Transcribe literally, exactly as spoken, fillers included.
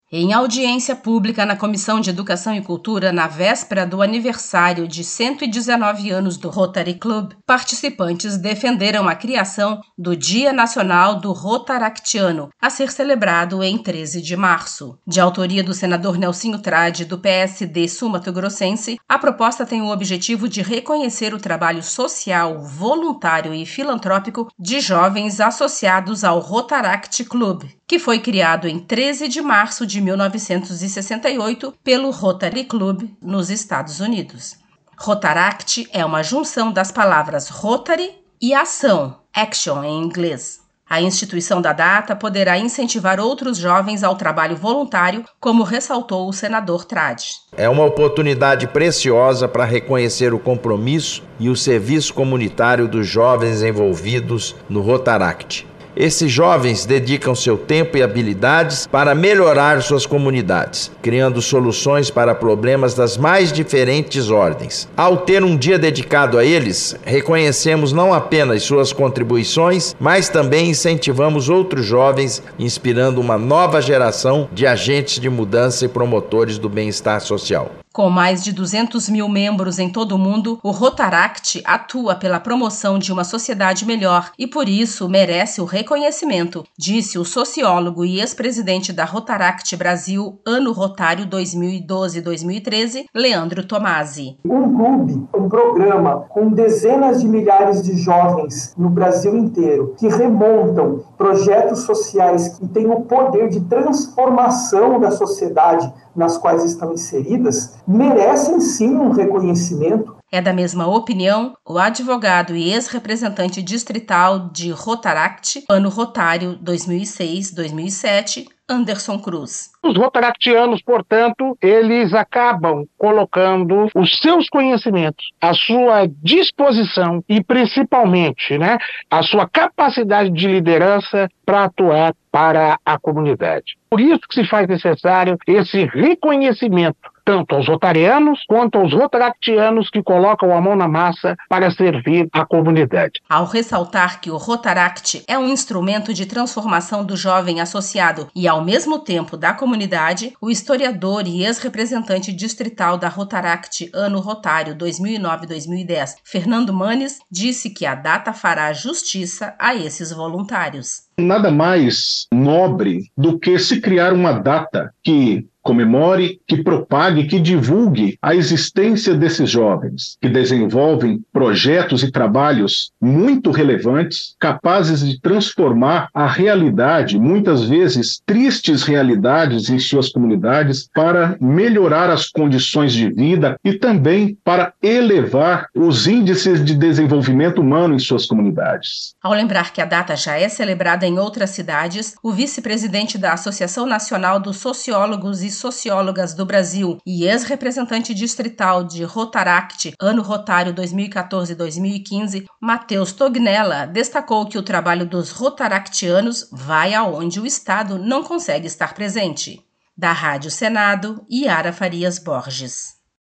Em audiência pública na Comissão de Educação e Cultura, na véspera do aniversário de cento e dezenove anos do Rotary Club, participantes defenderam a criação do Dia Nacional do Rotaractiano, a ser celebrado em treze de março. De autoria do senador Nelsinho Trade, do P S D sul-mato-grossense, a proposta tem o objetivo de reconhecer o trabalho social, voluntário e filantrópico de jovens associados ao Rotaract Club, que foi criado em treze de março de mil novecentos e sessenta e oito pelo Rotary Club nos Estados Unidos. Rotaract é uma junção das palavras Rotary e ação, action em inglês. A instituição da data poderá incentivar outros jovens ao trabalho voluntário, como ressaltou o senador Trade. É uma oportunidade preciosa para reconhecer o compromisso e o serviço comunitário dos jovens envolvidos no Rotaract. Esses jovens dedicam seu tempo e habilidades para melhorar suas comunidades, criando soluções para problemas das mais diferentes ordens. Ao ter um dia dedicado a eles, reconhecemos não apenas suas contribuições, mas também incentivamos outros jovens, inspirando uma nova geração de agentes de mudança e promotores do bem-estar social. Com mais de duzentos mil membros em todo o mundo, o Rotaract atua pela promoção de uma sociedade melhor e, por isso, merece o reconhecimento, disse o sociólogo e ex-presidente da Rotaract Brasil, Ano Rotário dois mil e doze a dois mil e treze, Leandro Tomasi. Um clube, um programa com dezenas de milhares de jovens no Brasil inteiro que remontam projetos sociais que têm o poder de transformação da sociedade nas quais estão inseridas, merecem sim um reconhecimento. É da mesma opinião o advogado e ex-representante distrital de Rotaract, Ano Rotário dois mil e seis a dois mil e sete, Anderson Cruz. Os rotaractianos, portanto, eles acabam colocando os seus conhecimentos, a sua disposição e, principalmente, né, a sua capacidade de liderança para atuar para a comunidade. Por isso que se faz necessário esse reconhecimento, tanto aos rotarianos quanto aos rotaractianos que colocam a mão na massa para servir a comunidade. Ao ressaltar que o Rotaract é um instrumento de transformação do jovem associado e, ao mesmo tempo, da comunidade, o historiador e ex-representante distrital da Rotaract Ano Rotário dois mil e nove a dois mil e dez, Fernando Manes, disse que a data fará justiça a esses voluntários. Nada mais nobre do que se criar uma data que comemore, que propague, que divulgue a existência desses jovens, que desenvolvem projetos e trabalhos muito relevantes, capazes de transformar a realidade, muitas vezes tristes realidades em suas comunidades, para melhorar as condições de vida e também para elevar os índices de desenvolvimento humano em suas comunidades. Ao lembrar que a data já é celebrada em outras cidades, o vice-presidente da Associação Nacional dos Sociólogos e Sociólogas do Brasil e ex-representante distrital de Rotaract, Ano Rotário dois mil e quatorze a dois mil e quinze, Matheus Tognella, destacou que o trabalho dos rotaractianos vai aonde o Estado não consegue estar presente. Da Rádio Senado, Yara Farias Borges.